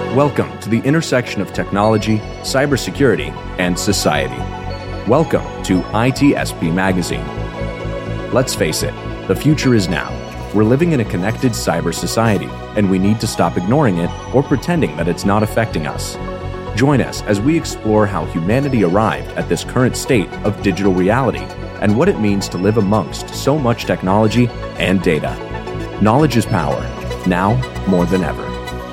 Welcome to the intersection of technology, cybersecurity, and society. Welcome to ITSP Magazine. Let's face it, the future is now. We're living in a connected cyber society, and we need to stop ignoring it or pretending that it's not affecting us. Join us as we explore how humanity arrived at this current state of digital reality and what it means to live amongst so much technology and data. Knowledge is power, now more than ever.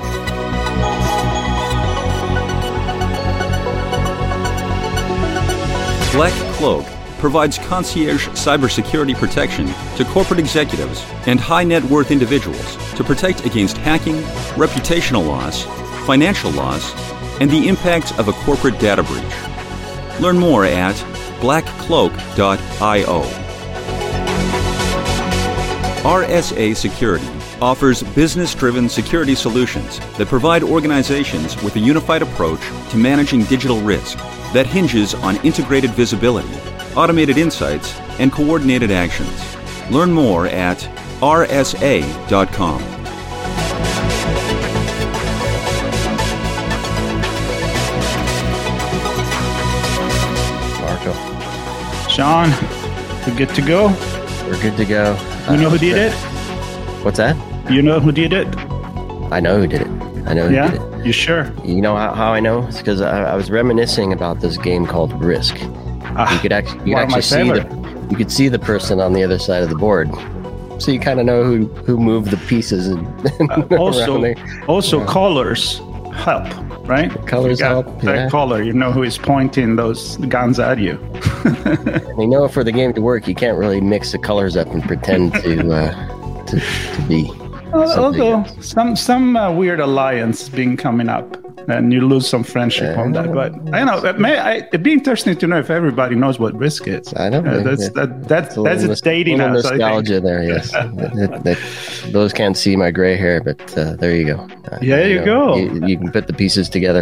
Black Cloak provides concierge cybersecurity protection to corporate executives and high-net-worth individuals to protect against hacking, reputational loss, financial loss, and the impacts of a corporate data breach. Learn more at blackcloak.io. RSA Security offers business-driven security solutions that provide organizations with a unified approach to managing digital risk that hinges on integrated visibility, automated insights, and coordinated actions. Learn more at rsa.com. Marco. Sean, we're good to go? We're good to go. You know who did it? What's that? You know who did it? I know who did it. I know who did it. You sure? You know how I know? It's because I was reminiscing about this game called Risk. You could actually see the person on the other side of the board, so you kind of know who moved the pieces and also colors help, right? Colors help. That color, you know who is pointing those guns at you. You know, for the game to work, you can't really mix the colors up and pretend to be. Although some weird alliance been coming up, and you lose some friendship on that. But I know it'd be interesting to know if everybody knows what Risk is. I don't know. That's it's dating us. Nostalgia there, yes. Those can't see my gray hair, but there you go. There you go. You can put the pieces together.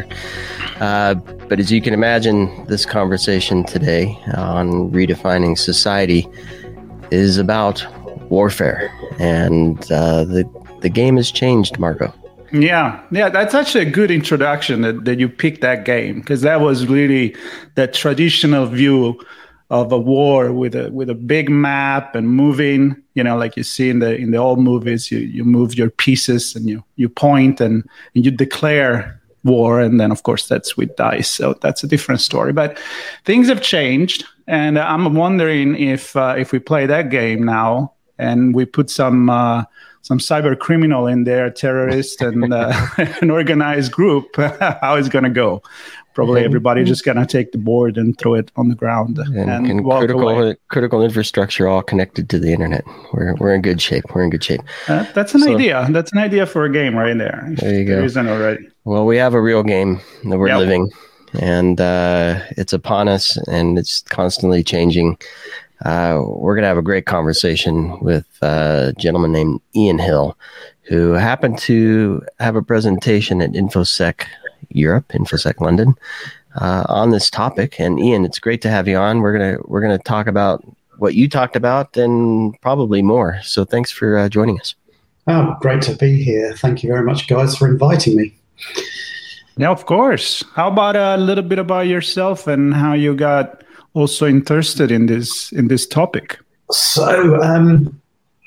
But as you can imagine, this conversation today on redefining society is about warfare, and the game has changed, Marco. Yeah, that's actually a good introduction that you picked that game, because that was really the traditional view of a war with a big map and moving, like you see in the old movies. You move your pieces and you point and you declare war, and then of course that's with dice, so that's a different story. But things have changed, and I'm wondering if we play that game now and we put some cyber criminal in there, terrorist and an organized group, how it's going to go. Probably everybody just going to take the board and throw it on the ground and walk away. Critical infrastructure all connected to the internet. We're in good shape. That's an idea. That's an idea for a game right there. There you go. There isn't already. Well, we have a real game that we're living, and it's upon us, and it's constantly changing. We're going to have a great conversation with a gentleman named Ian Hill, who happened to have a presentation at InfoSec Europe, InfoSec London, on this topic. And Ian, it's great to have you on. We're gonna talk about what you talked about and probably more. So thanks for joining us. Oh, great to be here. Thank you very much, guys, for inviting me. Yeah, of course. How about a little bit about yourself and how you got also interested in this topic? So I'm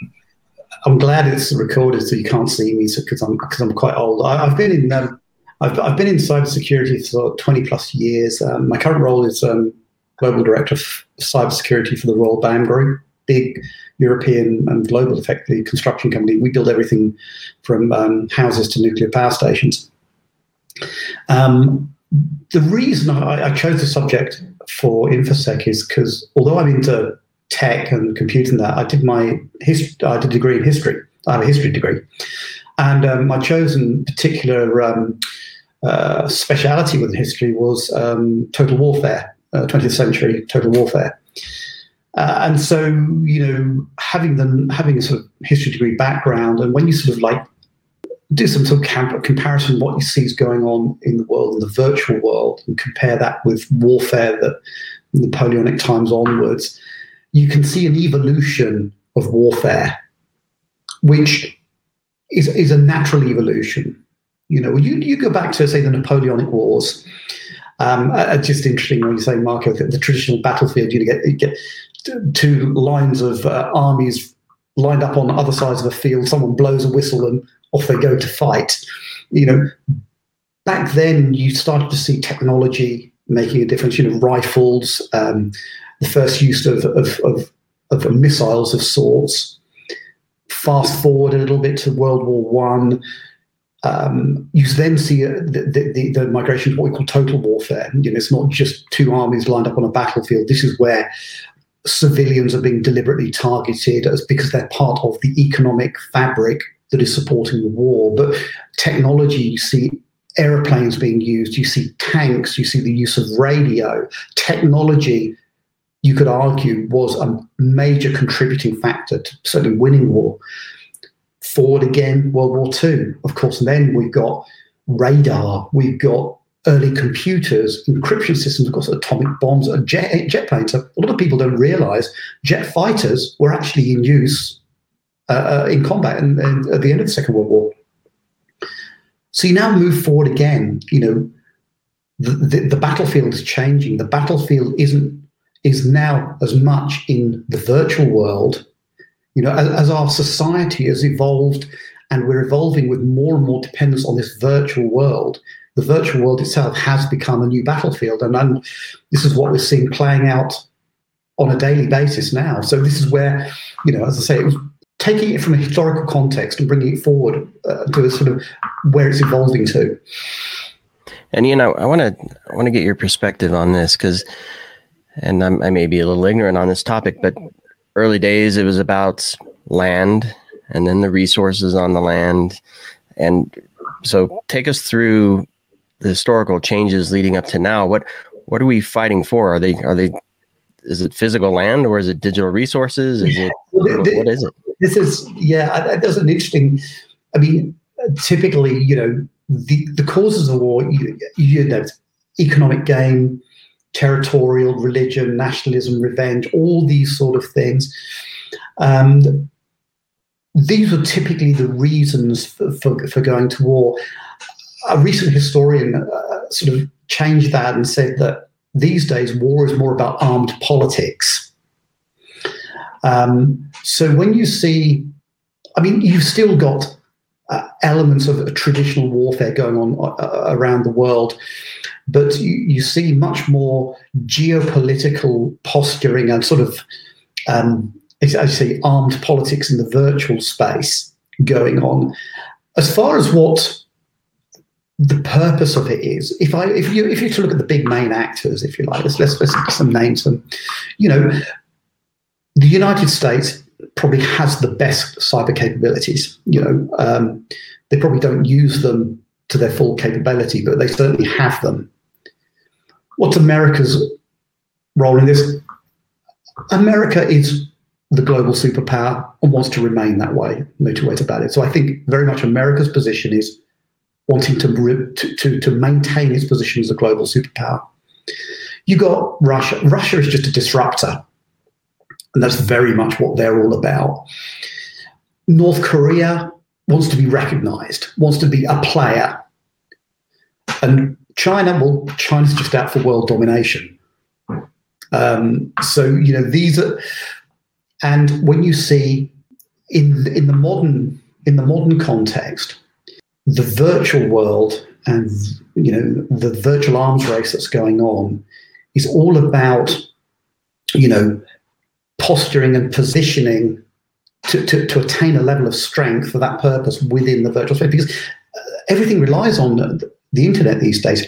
glad it's recorded, so you can't see me, because I'm quite old. I've been in cybersecurity for 20 plus years. My current role is global director of cybersecurity for the Royal BAM Group, big European and global, effectively, construction company. We build everything from houses to nuclear power stations. The reason I chose the subject for InfoSec is because, although I'm into tech and computing, that I did a degree in history. I have a history degree, and my chosen particular speciality within history was total warfare, 20th century total warfare. And so, having a sort of history degree background, and when you sort of do some sort of comparison of what you see is going on in the world, in the virtual world, and compare that with warfare that Napoleonic times onwards, you can see an evolution of warfare, which is a natural evolution. You go back to, say, the Napoleonic Wars. Just interesting when you say, Marco, the traditional battlefield, you get two lines of armies lined up on other sides of a field. Someone blows a whistle and off they go to fight. Back then you started to see technology making a difference. Rifles, the first use of missiles of sorts. Fast forward a little bit to World War One. You then see the migration to what we call total warfare. It's not just two armies lined up on a battlefield. This is where civilians are being deliberately targeted because they're part of the economic fabric that is supporting the war. But technology, you see airplanes being used, you see tanks, you see the use of radio. Technology, you could argue, was a major contributing factor to certainly winning war. Forward again, World War II. Of course, then we've got radar, we've got early computers, encryption systems, of course, atomic bombs, jet planes. So a lot of people don't realize jet fighters were actually in use in combat and at the end of the Second World War. So you now move forward again. The battlefield is changing. The battlefield is now as much in the virtual world. As our society has evolved and we're evolving with more and more dependence on this virtual world, the virtual world itself has become a new battlefield. And this is what we're seeing playing out on a daily basis now. So this is where, as I say, it was taking it from a historical context and bringing it forward to sort of where it's evolving to. And, I want to get your perspective on this because, and I may be a little ignorant on this topic, but early days, it was about land and then the resources on the land. And so take us through the historical changes leading up to now. What are we fighting for? Is it physical land or is it digital resources? What is it? This is, that's an interesting, typically, the causes of war, economic gain, territorial, religion, nationalism, revenge, all these sort of things. These were typically the reasons for going to war. A recent historian sort of changed that and said that these days war is more about armed politics. So when you see, you've still got elements of traditional warfare going on around the world, but you see much more geopolitical posturing and sort of, as I say, armed politics in the virtual space going on. As far as what the purpose of it is, if you to look at the big main actors, if you like, let's name some. The United States probably has the best cyber capabilities. They probably don't use them to their full capability, but they certainly have them. What's America's role in this? America is the global superpower and wants to remain that way. No two ways about it. So I think very much America's position is wanting to maintain its position as a global superpower. You got Russia. Russia is just a disruptor, and that's very much what they're all about. North Korea wants to be recognized, wants to be a player. And China's just out for world domination. These are, and when you see in the modern context, the virtual world and the virtual arms race that's going on is all about posturing and positioning to attain a level of strength for that purpose within the virtual space, because everything relies on the internet these days.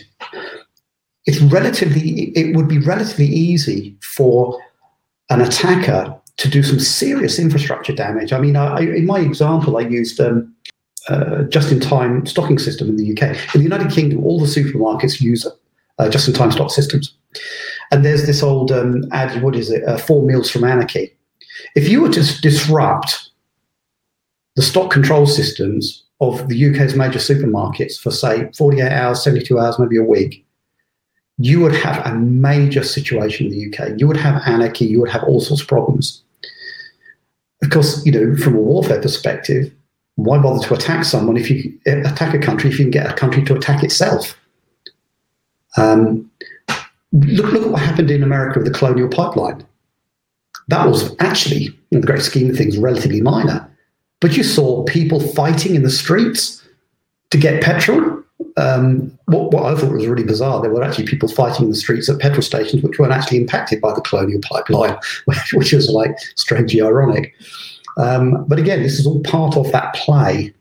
It would be relatively easy for an attacker to do some serious infrastructure damage. In my example, I used just-in-time stocking system in the UK. In the United Kingdom, all the supermarkets use just-in-time stock systems. And there's this old ad, 4 meals from anarchy. If you were to disrupt the stock control systems of the UK's major supermarkets for, say, 48 hours, 72 hours, maybe a week, you would have a major situation in the UK. You would have anarchy. You would have all sorts of problems. Of course, from a warfare perspective, why bother to attack someone if you attack a country if you can get a country to attack itself? Look at what happened in America with the Colonial Pipeline. That was actually, in the great scheme of things, relatively minor. But you saw people fighting in the streets to get petrol. What I thought was really bizarre, there were actually people fighting in the streets at petrol stations which weren't actually impacted by the Colonial Pipeline, which was like strangely ironic. But again, this is all part of that play.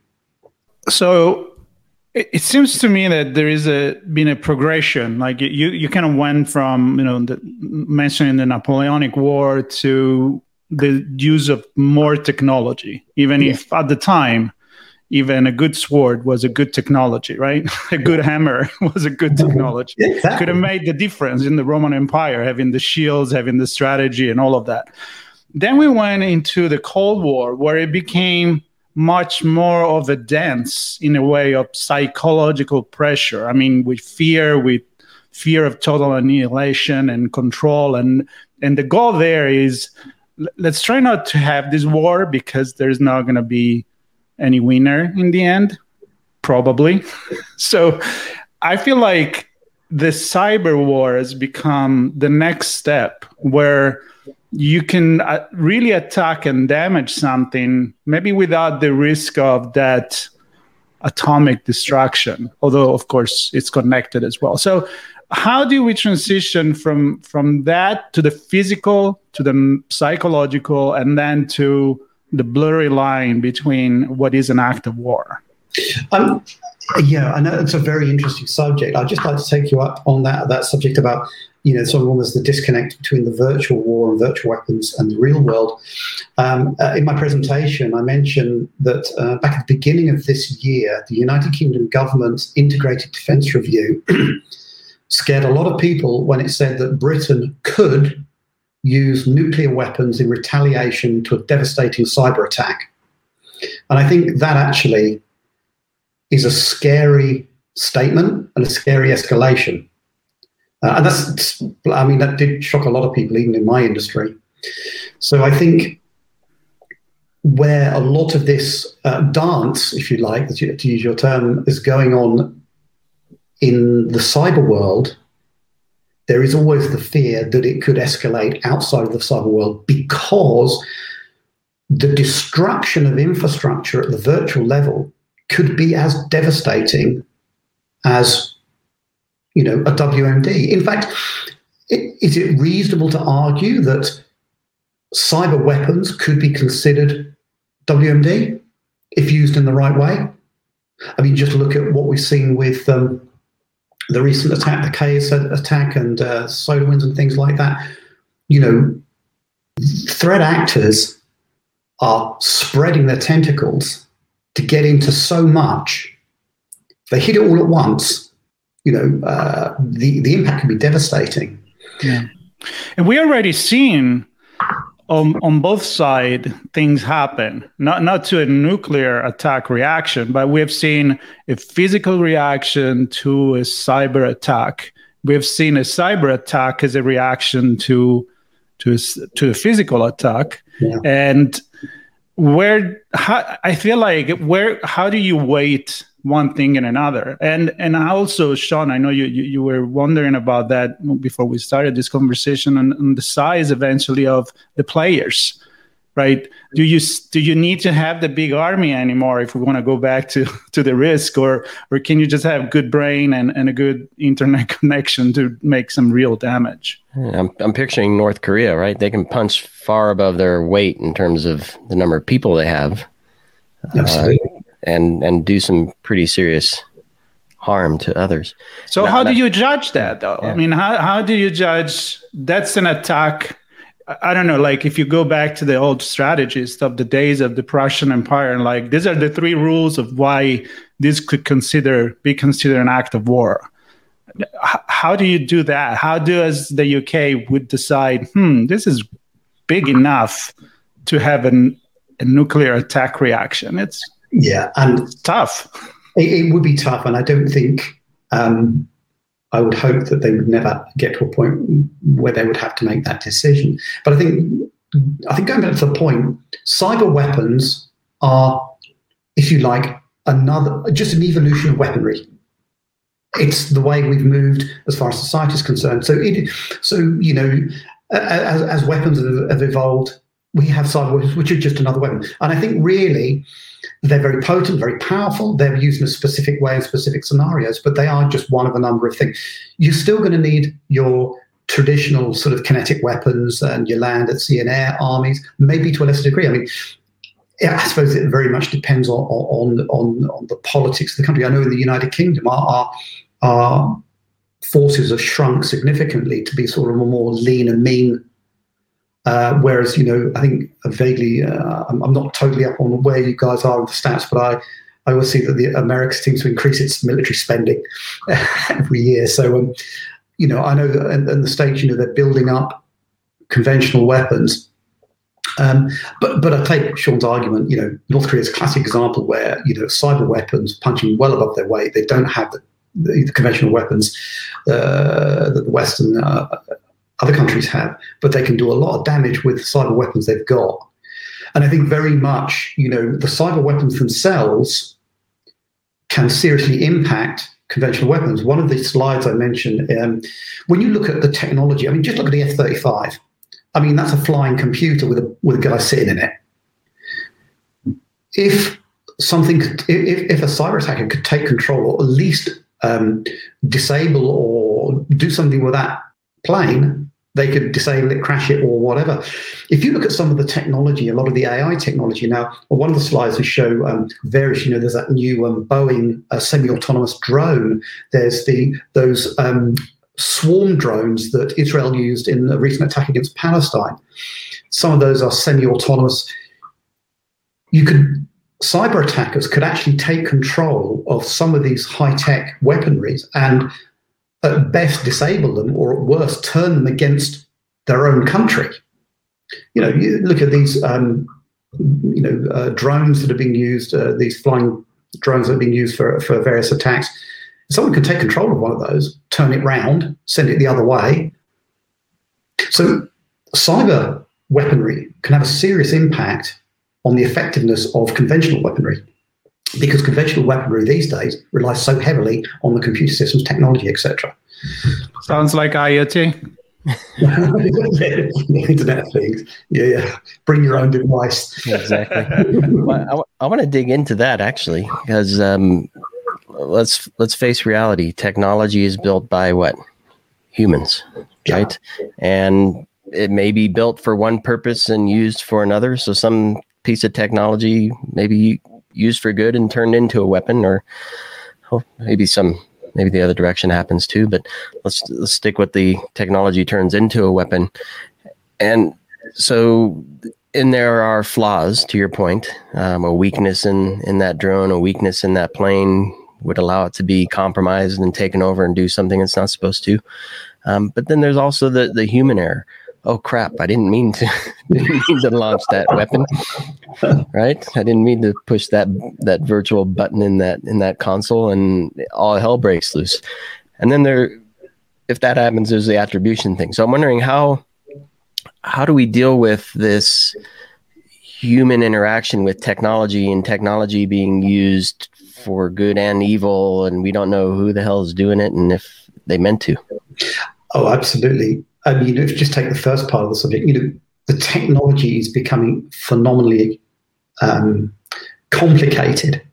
So it seems to me that there is been a progression. Like you kind of went from mentioning the Napoleonic War to the use of more technology, even if at the time, even a good sword was a good technology, right? A good hammer was a good technology. Exactly. Could have made the difference in the Roman Empire, having the shields, having the strategy, and all of that. Then we went into the Cold War, where it became much more of a dance in a way of psychological pressure. I mean, with fear of total annihilation and control. And the goal there is, let's try not to have this war because there's not going to be any winner in the end, probably. So I feel like the cyber war has become the next step where you can really attack and damage something, maybe without the risk of that atomic destruction, although, of course, it's connected as well. So how do we transition from that to the physical, to the psychological, and then to the blurry line between what is an act of war? Yeah, I know it's a very interesting subject. I'd just like to take you up on that subject about, sort of almost the disconnect between the virtual war and virtual weapons and the real world. In my presentation, I mentioned that back at the beginning of this year, the United Kingdom government's Integrated Defence Review scared a lot of people when it said that Britain could use nuclear weapons in retaliation to a devastating cyber attack. And I think that actually is a scary statement and a scary escalation. And that did shock a lot of people, even in my industry. So I think where a lot of this dance, if you like, to use your term, is going on in the cyber world, there is always the fear that it could escalate outside of the cyber world, because the destruction of infrastructure at the virtual level could be as devastating as, a WMD. In fact, is it reasonable to argue that cyber weapons could be considered WMD if used in the right way? I mean, just look at what we've seen with the recent attack, the Chaos attack, and SolarWinds and things like that. Threat actors are spreading their tentacles to get into so much. If they hit it all at once, the impact can be devastating. Yeah, and we already seen on both sides things happen. Not to a nuclear attack reaction, but we have seen a physical reaction to a cyber attack. We have seen a cyber attack as a reaction to a physical attack, and how do you weight one thing and another? And also, Sean, I know you were wondering about that before we started this conversation on the size eventually of the players, right? Do you need to have the big army anymore if we want to go back to the risk, or can you just have good brain and a good internet connection to make some real damage? I'm picturing North Korea, right? They can punch far above their weight in terms of the number of people they have. Absolutely. And do some pretty serious harm to others. So how do you judge that, though? Yeah. I mean, how do you judge that's an attack? I don't know, like if you go back to the old strategists of the days of the Prussian Empire, and like these are the 3 rules of why this could be considered an act of war. How do you do that? How does the UK would decide, this is big enough to have a nuclear attack reaction? And it's tough. It would be tough, and I don't think I would hope that they would never get to a point where they would have to make that decision. But I think going back to the point, cyber weapons are if you like, just an evolution of weaponry. It's the way we've moved as far as society is concerned. So as weapons have evolved, we have cyber weapons, which are just another weapon. And I think really they're very potent, very powerful. They're used in a specific way in specific scenarios, but they are just one of a number of things. You're still going to need your traditional sort of kinetic weapons and your land at sea and air armies, maybe to a lesser degree. I mean, I suppose it very much depends on the politics of the country. I know in the United Kingdom, our forces have shrunk significantly to be sort of a more lean and mean. Whereas, I think vaguely, I'm not totally up on where you guys are with the stats, but I always see that the America seems to increase its military spending every year. So, I know that in the States, they're building up conventional weapons. But I take Sean's argument, North Korea's a classic example where, cyber weapons punching well above their weight. They don't have the conventional weapons that the Western other countries have, but they can do a lot of damage with cyber weapons they've got. And I think very much, the cyber weapons themselves can seriously impact conventional weapons. One of the slides I mentioned, when you look at the technology, I mean, just look at the F-35. I mean, that's a flying computer with a guy sitting in it. If a cyber attacker could take control, or at least disable or do something with that plane, they could disable it, crash it, or whatever. If you look at some of the technology, a lot of the AI technology now, one of the slides will show various, there's that new Boeing semi-autonomous drone. There's those swarm drones that Israel used in a recent attack against Palestine. Some of those are semi-autonomous. Cyber attackers could actually take control of some of these high-tech weaponries and at best disable them, or at worst turn them against their own country. You look at these drones that are being used, these flying drones that are being used for various attacks. Someone can take control of one of those, turn it round, send it the other way. So cyber weaponry can have a serious impact on the effectiveness of conventional weaponry, because conventional weaponry these days relies so heavily on the computer systems, technology, etc. Sounds like IoT. Internet of Things. Yeah. Bring your own device. Exactly. Well, I want to dig into that actually, because let's face reality. Technology is built by what? Humans, right? Yeah. And it may be built for one purpose and used for another. So some piece of technology may be used for good and turned into a weapon, or maybe the other direction happens too. But let's stick with the technology turns into a weapon. And so, and there are flaws, to your point. A weakness in that drone, a weakness in that plane would allow it to be compromised and taken over and do something it's not supposed to. But then there's also the human error. Oh crap! I didn't mean to launch that weapon, right? I didn't mean to push that virtual button in that console, and all hell breaks loose. And then if that happens, there's the attribution thing. So I'm wondering how do we deal with this human interaction with technology, and technology being used for good and evil, and we don't know who the hell is doing it and if they meant to. Oh, absolutely. I mean, if you just take the first part of the subject, the technology is becoming phenomenally complicated.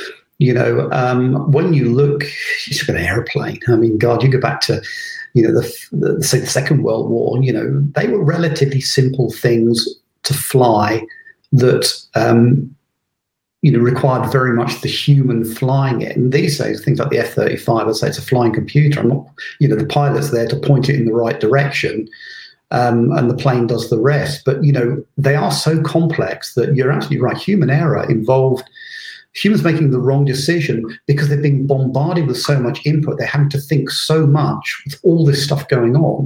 When you look at an airplane, I mean, God, you go back to, the Second World War, they were relatively simple things to fly that, required very much the human flying it. And these days, things like the F-35, I'd say it's a flying computer. I'm not, the pilot's there to point it in the right direction, and the plane does the rest. But, they are so complex that you're absolutely right. Human error involved humans making the wrong decision because they're being bombarded with so much input. They're having to think so much with all this stuff going on.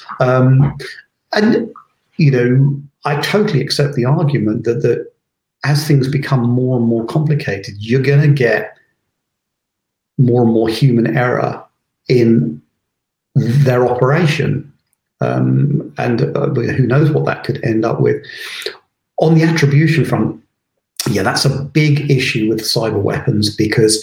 And, I totally accept the argument that as things become more and more complicated, you're going to get more and more human error in their operation. And who knows what that could end up with. On the attribution front, yeah, that's a big issue with cyber weapons because,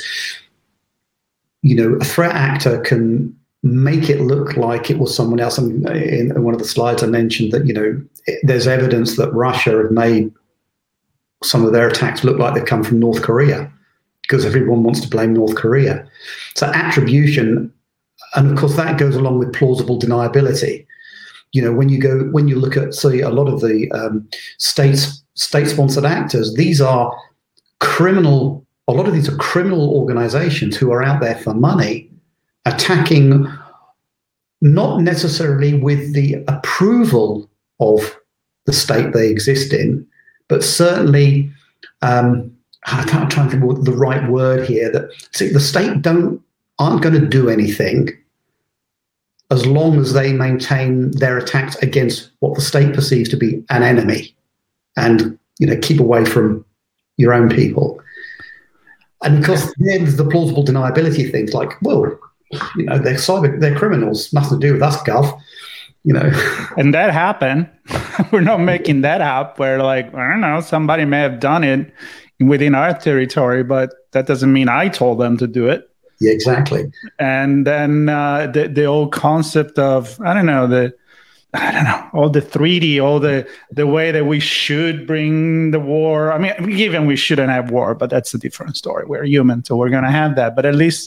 a threat actor can make it look like it was someone else. And in one of the slides I mentioned that, there's evidence that Russia have made some of their attacks look like they've come from North Korea because everyone wants to blame North Korea. So attribution, and of course that goes along with plausible deniability. When you look at, say, a lot of the state-sponsored actors, these are criminal. A lot of these are criminal organizations who are out there for money, attacking not necessarily with the approval of the state they exist in, but certainly, I'm trying to think of the right word here. That the state aren't going to do anything as long as they maintain their attacks against what the state perceives to be an enemy, and keep away from your own people. And of course, then there's the plausible deniability things like, well, they're criminals, nothing to do with us, Gov. And that happened. We're not making that up. Where I don't know, somebody may have done it within our territory, but that doesn't mean I told them to do it. Yeah, exactly. And then the old concept of all the 3D, all the way that we should bring the war. I mean, given we shouldn't have war, but that's a different story. We're human, so we're going to have that. But at least,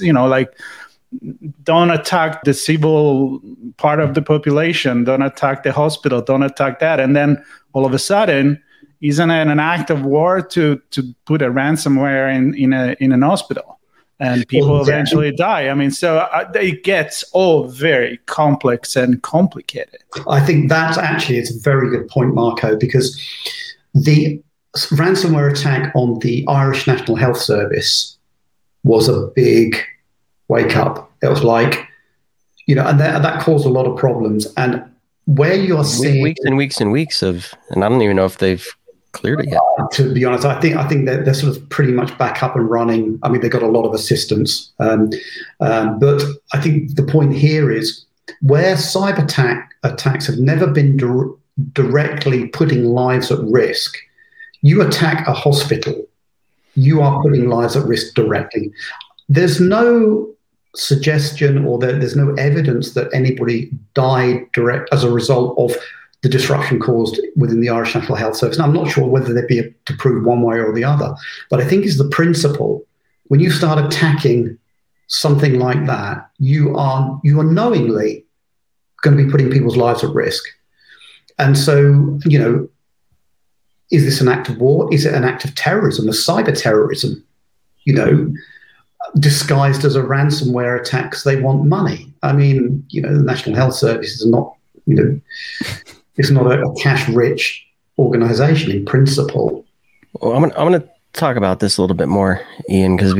don't attack the civil part of the population. Don't attack the hospital. Don't attack that. And then all of a sudden, isn't it an act of war to put a ransomware in an hospital? And people eventually die. I mean, so it gets all very complex and complicated. I think that actually is a very good point, Marco, because the ransomware attack on the Irish National Health Service was a big wake up. It was like, and that caused a lot of problems. And where you are seeing weeks and weeks and weeks of, and I don't even know if they've cleared it yet. To be honest, I think they're sort of pretty much back up and running. I mean, they got a lot of assistance, but I think the point here is where cyber attacks have never been directly putting lives at risk. You attack a hospital, you are putting lives at risk directly. There's no suggestion or there's no evidence that anybody died as a result of the disruption caused within the Irish National Health Service. Now, I'm not sure whether they'd be able to prove one way or the other, but I think it's the principle. When you start attacking something like that, you are knowingly going to be putting people's lives at risk. And so, is this an act of war? Is it an act of terrorism, a cyber terrorism? Disguised as a ransomware attack because they want money. I mean, the National Health Service is not, it's not a cash-rich organization in principle. Well, I'm going to talk about this a little bit more, Ian, because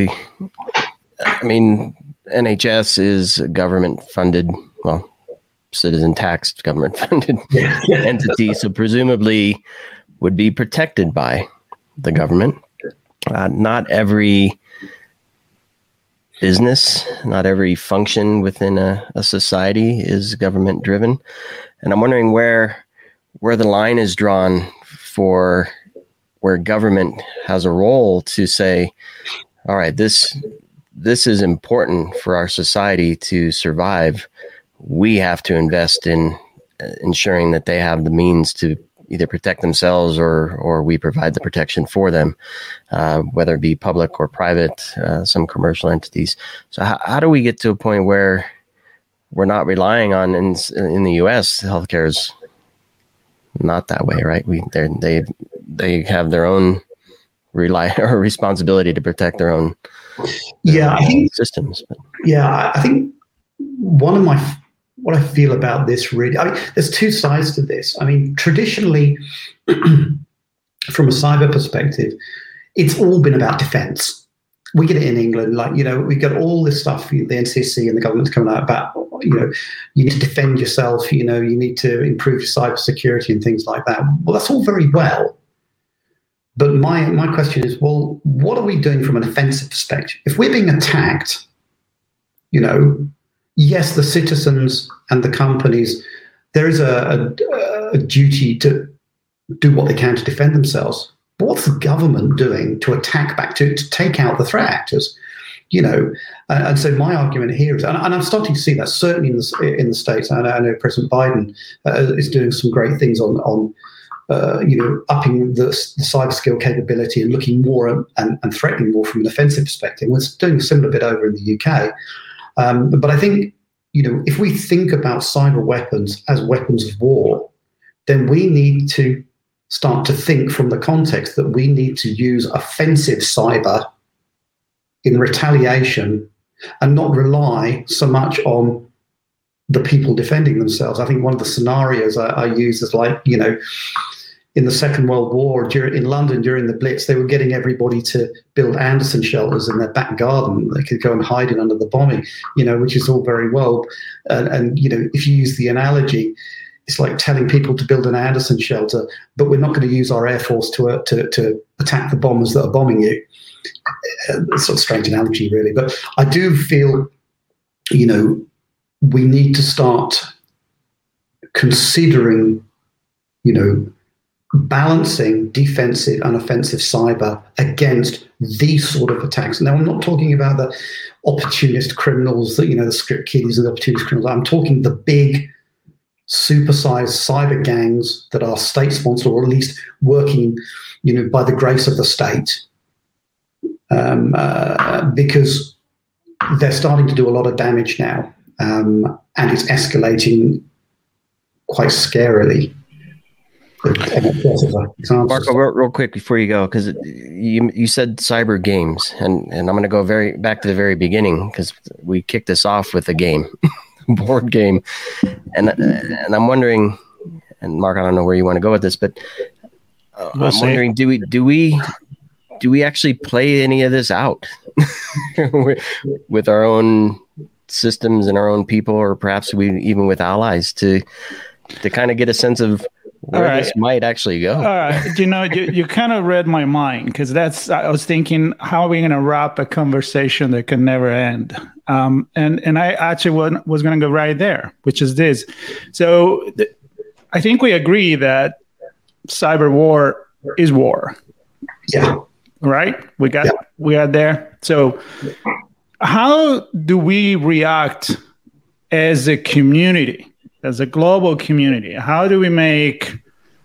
NHS is government-funded, citizen-taxed government-funded entity, so presumably would be protected by the government. Not every business, not every function within a society is government driven. And I'm wondering where the line is drawn for where government has a role to say, all right, this is important for our society to survive. We have to invest in ensuring that they have the means to either protect themselves or we provide the protection for them, whether it be public or private, some commercial entities. So how do we get to a point where we're not relying on, in the U.S., healthcare is not that way, right? They have their own responsibility to protect their own systems. But. Yeah, I think one of what I feel about this really, there's two sides to this. I mean, traditionally, from a cyber perspective, it's all been about defense. We get it in England, we got all this stuff, the NCSC and the government's coming out about, you need to defend yourself, you need to improve your cyber security and things like that. Well, that's all very well. But my question is, well, what are we doing from an offensive perspective? If we're being attacked, yes, the citizens and the companies, there is a duty to do what they can to defend themselves. But what's the government doing to attack back, to take out the threat actors? And so my argument here is, and I'm starting to see that certainly in the States. I know President Biden is doing some great things on upping the cyber skill capability and looking more and threatening more from an offensive perspective. We're doing a similar bit over in the UK. But I think, if we think about cyber weapons as weapons of war, then we need to start to think from the context that we need to use offensive cyber in retaliation and not rely so much on the people defending themselves. I think one of the scenarios I use is in the Second World War, in London during the Blitz, they were getting everybody to build Anderson shelters in their back garden. They could go and hide in under the bombing, which is all very well. And if you use the analogy, it's like telling people to build an Anderson shelter, but we're not going to use our Air Force to attack the bombers that are bombing you. It's a sort of strange analogy, really. But I do feel, we need to start considering, balancing defensive and offensive cyber against these sort of attacks. Now, I'm not talking about the opportunist criminals, the script kiddies and the opportunist criminals. I'm talking the big, supersized cyber gangs that are state-sponsored or at least working, by the grace of the state, because they're starting to do a lot of damage now, and it's escalating quite scarily. Marco, real quick before you go, because you said cyber games, and I'm going to go back to the very beginning, because we kicked this off with a game, board game, and I'm wondering, and Mark, I don't know where you want to go with this, but I'm wondering, do we actually play any of this out with our own systems and our own people, or perhaps even with allies to kind of get a sense of where this might actually go? All right. You kind of read my mind, because I was thinking, how are we going to wrap a conversation that can never end? And I actually was going to go right there, which is this. So I think we agree that cyber war is war. Yeah. Right? We got there. So how do we react as a community, as a global community? How do we make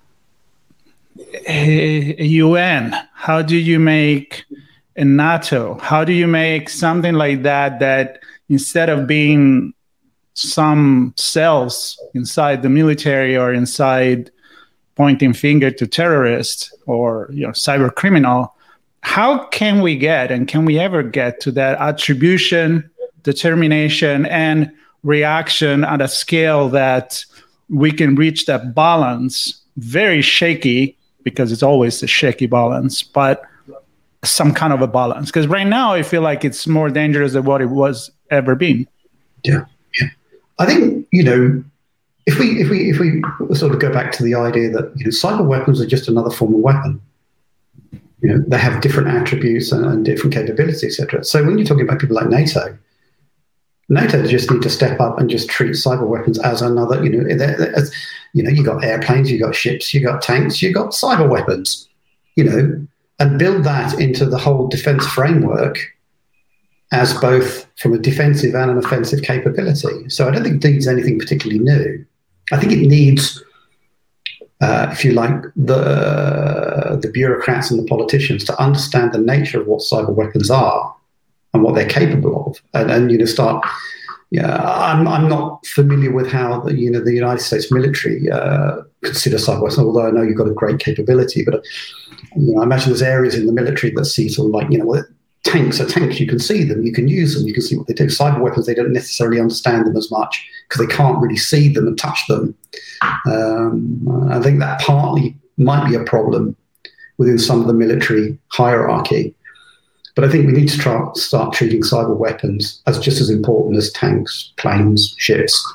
a UN? How do you make a NATO? How do you make something like that instead of being some cells inside the military or inside pointing finger to terrorists or cyber criminal, how can we get, and can we ever get to that attribution, determination, and reaction at a scale that we can reach that balance? Very shaky, because it's always a shaky balance, but some kind of a balance. Because right now I feel like it's more dangerous than what it was ever been. Yeah. I think, if we sort of go back to the idea that cyber weapons are just another form of weapon. They have different attributes and different capabilities, etc. So when you're talking about people like NATO just need to step up and just treat cyber weapons as another, you got airplanes, you got ships, you got tanks, you got cyber weapons, and build that into the whole defense framework as both from a defensive and an offensive capability. So I don't think it needs anything particularly new. I think it needs, if you like, the bureaucrats and the politicians to understand the nature of what cyber weapons are and what they're capable of, and start. I'm not familiar with how the United States military consider cyber weapons, although I know you've got a great capability. But I imagine there's areas in the military that see sort of like tanks are tanks. You can see them, you can use them, you can see what they do. Cyber weapons, they don't necessarily understand them as much because they can't really see them and touch them. I think that partly might be a problem within some of the military hierarchy. But I think we need to start treating cyber weapons as just as important as tanks, planes, ships.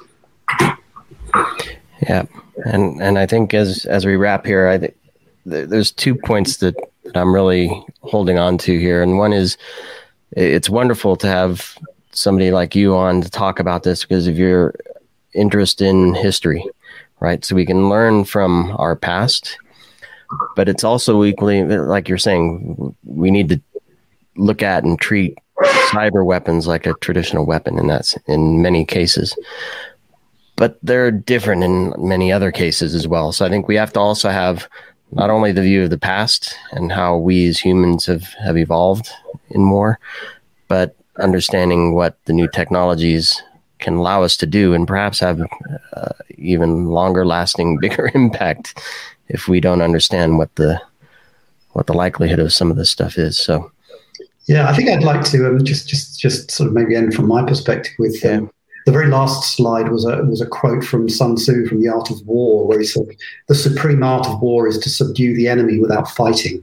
Yeah, and I think as we wrap here, I think there's 2 points that I'm really holding on to here, and one is it's wonderful to have somebody like you on to talk about this because of your interest in history, right? So we can learn from our past, But it's also equally, like you're saying, we need to look at and treat cyber weapons like a traditional weapon, and that's in many cases. But they're different in many other cases as well. So I think we have to also have not only the view of the past and how we as humans have evolved in war, but understanding what the new technologies can allow us to do and perhaps have even longer lasting, bigger impact if we don't understand what the likelihood of some of this stuff is. So, yeah, I think I'd like to just sort of maybe end from my perspective with the very last slide was a quote from Sun Tzu from The Art of War, where he said, "The supreme art of war is to subdue the enemy without fighting,"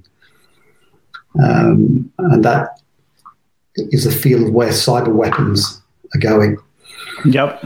and that is the feel of where cyber weapons are going. Yep.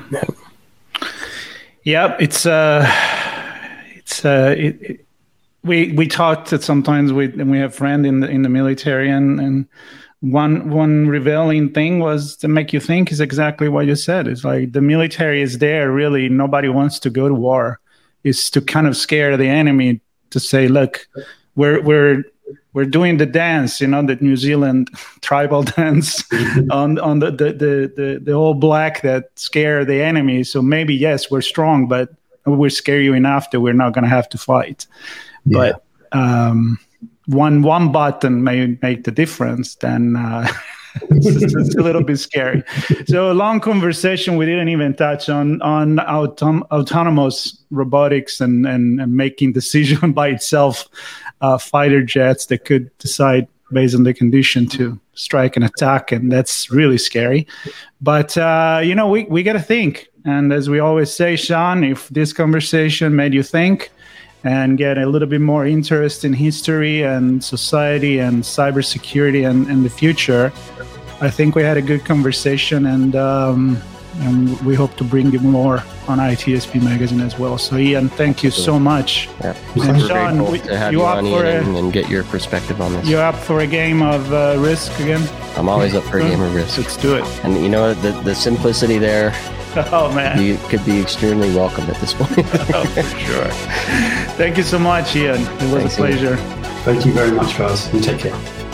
We talked that sometimes we have friends in the military, and one revealing thing was to make you think is exactly what you said. It's like the military is there. Really, nobody wants to go to war. It's to kind of scare the enemy, to say, look, we're doing the dance, the New Zealand tribal dance on the all black that scare the enemy. So maybe, yes, we're strong, but we'll scare you enough that we're not going to have to fight. Yeah. But one button may make the difference, then it's a little bit scary. So a long conversation. We didn't even touch on autonomous robotics and making decision by itself, fighter jets that could decide based on the condition to strike and attack, and that's really scary. But we got to think. And as we always say, Sean, if this conversation made you think and get a little bit more interest in history and society and cybersecurity and the future, I think we had a good conversation, and we hope to bring you more on ITSP Magazine as well. So, Ian, thank you so much. Yeah. And Sean, to have you on, Ian, and get your perspective on this. You're up for a game of Risk again? I'm always up for a game of Risk. Let's do it. And you know, the simplicity there, oh man, you could be extremely welcome at this point. Oh, for sure. Thank you so much, Ian. It was a pleasure. Ian. Thank you very much, guys. You take care.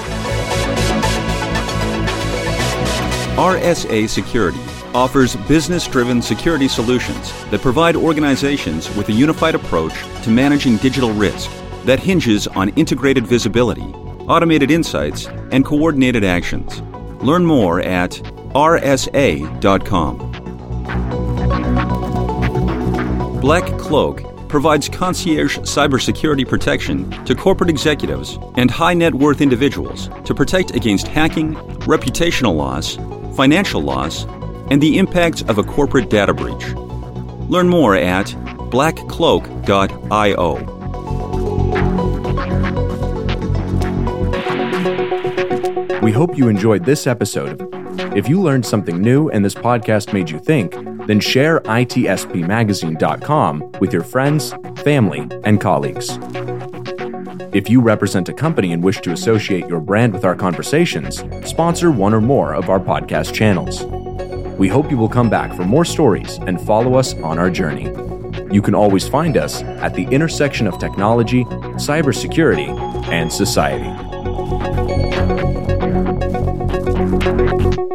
RSA Security offers business-driven security solutions that provide organizations with a unified approach to managing digital risk that hinges on integrated visibility, automated insights, and coordinated actions. Learn more at rsa.com. Black Cloak provides concierge cybersecurity protection to corporate executives and high-net-worth individuals to protect against hacking, reputational loss, financial loss, and the impacts of a corporate data breach. Learn more at blackcloak.io. We hope you enjoyed this episode. If you learned something new and this podcast made you think, then share itspmagazine.com with your friends, family, and colleagues. If you represent a company and wish to associate your brand with our conversations, sponsor one or more of our podcast channels. We hope you will come back for more stories and follow us on our journey. You can always find us at the intersection of technology, cybersecurity, and society.